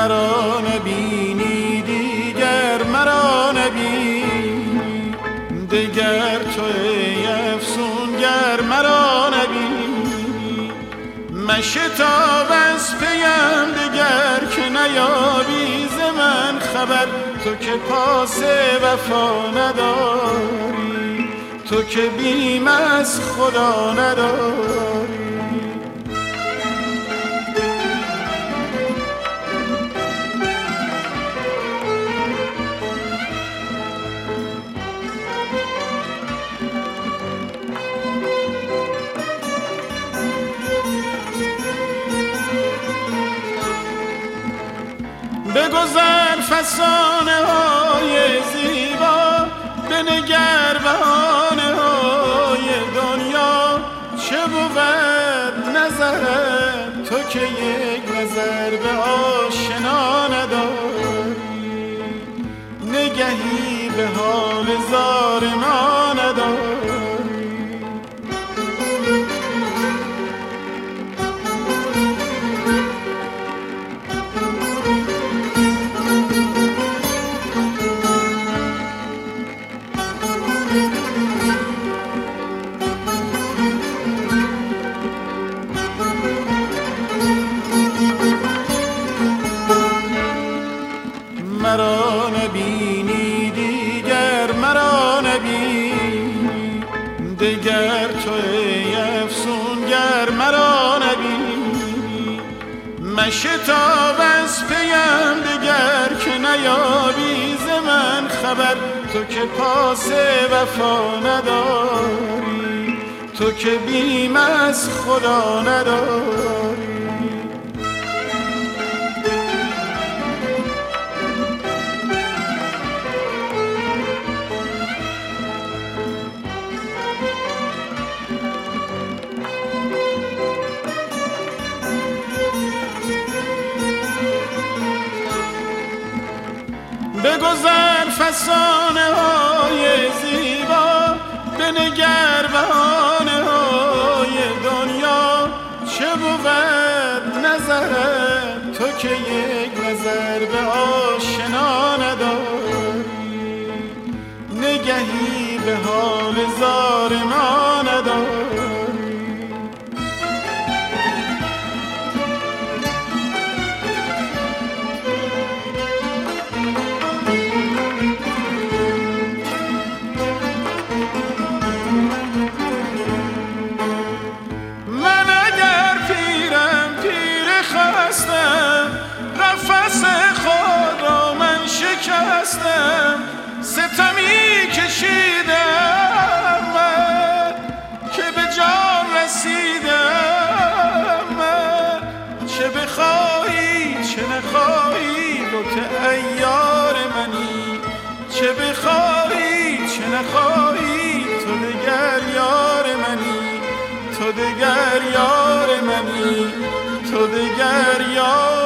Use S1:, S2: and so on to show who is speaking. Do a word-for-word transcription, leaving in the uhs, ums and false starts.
S1: مرا نبینی دیگر، مرا نبینی دیگر، توی افسونگر مرا نبینی. مشتاب از پیم دیگر که نیابی ز من خبر، تو که پاس وفا نداری، تو که بیم از خدا نداری. بگذر فسانه های زیبا، بنگر بهانه های دنیا. چه بود نظرت تو که یک نظر به آشنا نداری، نگهی به حال زار ما نداری. مرا نبینی دیگر، مرا نبینی دیگر، توی افسونگر مرا نبینی. مشتاب از پیم دیگر که نیابی ز من خبر، تو که پاس وفا نداری، تو که بیم از خدا نداری. بگذر فسانه های زیبا، بنگر بهانه های دنیا. چه بود نظرت تو که یک نظر به آشنا نداری، نگهی به حال زار ما نداری. نفس خود را من شکستم، ستمی کشیدم من که به جان رسیدم من. چه بخواهی چه نخواهی لطف ایار منی، چه بخواهی چه نخواهی تو دگر یار منی، تو دگر یار منی، تو دگر یار